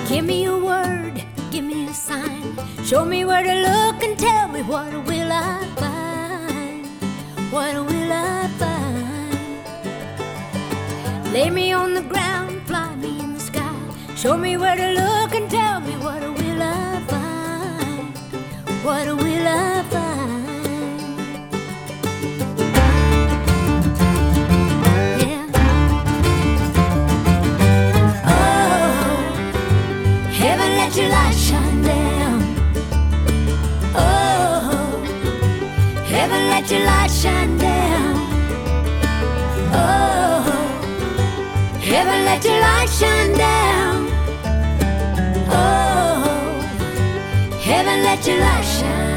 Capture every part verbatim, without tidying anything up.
Give me a word, give me a sign. Show me where to look and tell me what will I find. What will I find? Lay me on the ground, fly me in the sky. Show me where to look and tell me what will I find. What will I find? Let your light shine down. Oh, heaven, let your light shine down. Oh, heaven, let your light shine down. Oh, heaven, let your light shine.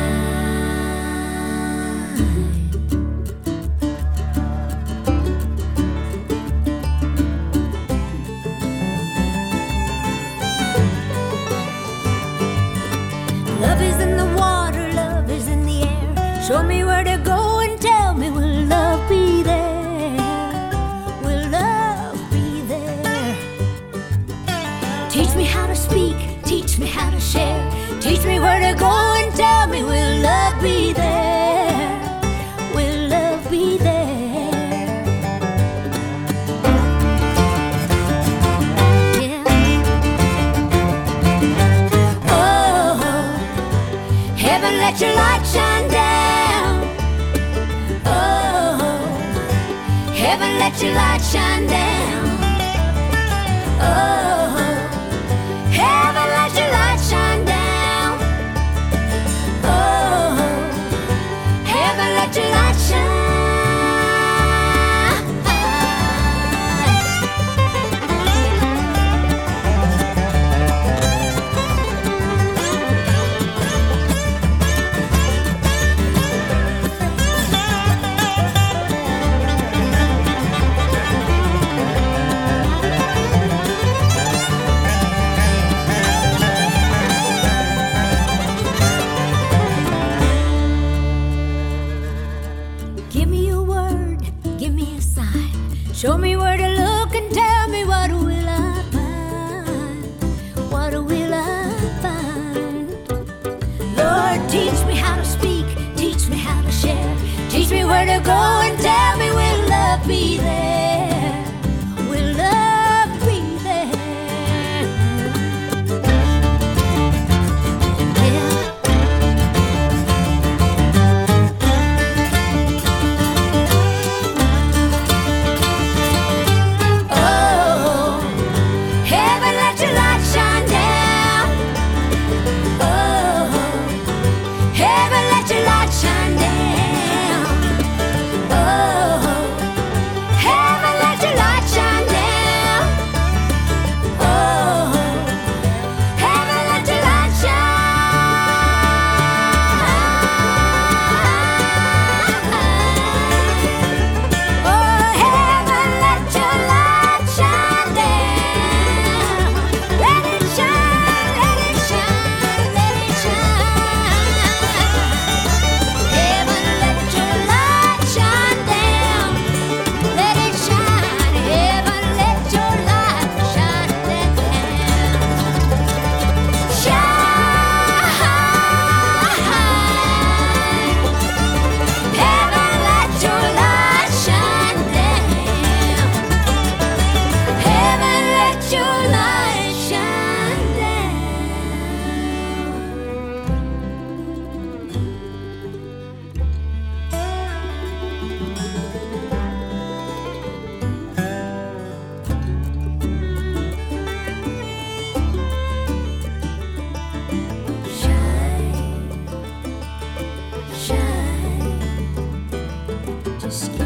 Love is in the water, love is in the air. Show me where to go and tell me, will love be there? Will love be there? Teach me how to speak, teach me how to share. Teach me where to go and tell me, will love be there? Will love be there? Heaven, let your light shine down. Oh, heaven, let your light shine down. Oh, heaven, let your light shine down. Oh, heaven, let your light shine. Show me where to look and tell me what will I find. What will I find? Lord, teach me how to speak, teach me how to share. Teach me where to go and tell me, will love be there? Will love be there? Yeah.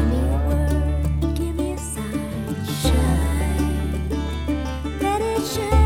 Shine.